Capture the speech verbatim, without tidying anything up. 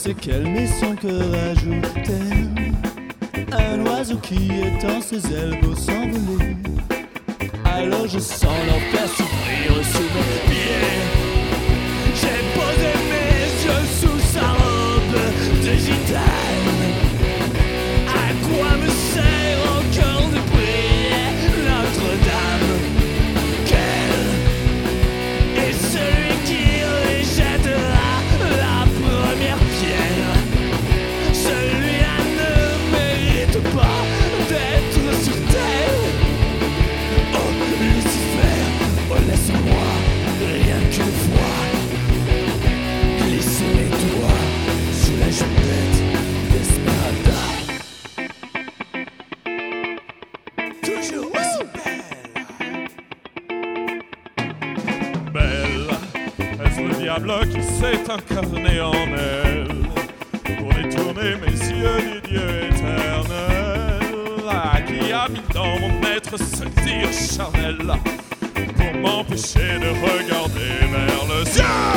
c'est qu'elle met son cœur à ajouter. Un oiseau qui étend ses ailes pour s'envoler. Alors je sens l'enfer s'ouvrir sous mes pieds. J'ai posé mes yeux sous sa robe de gitane. À quoi me sert encore de prier Notre-Dame? Quel est celui qui rejettera la première pierre? Celui-là ne mérite pas d'être sur terre. Oh Lucifer, oh laisse-moi rien qu'une fois glisser mes doigts sous la jupette d'Esmeralda. Toujours aussi belle. Belle, est-ce le diable qui s'est incarné en elle pour détourner mes yeux du Dieu éternel, ah, qui a mis dans mon être ce tir charnel pour m'empêcher de regarder vers le ciel?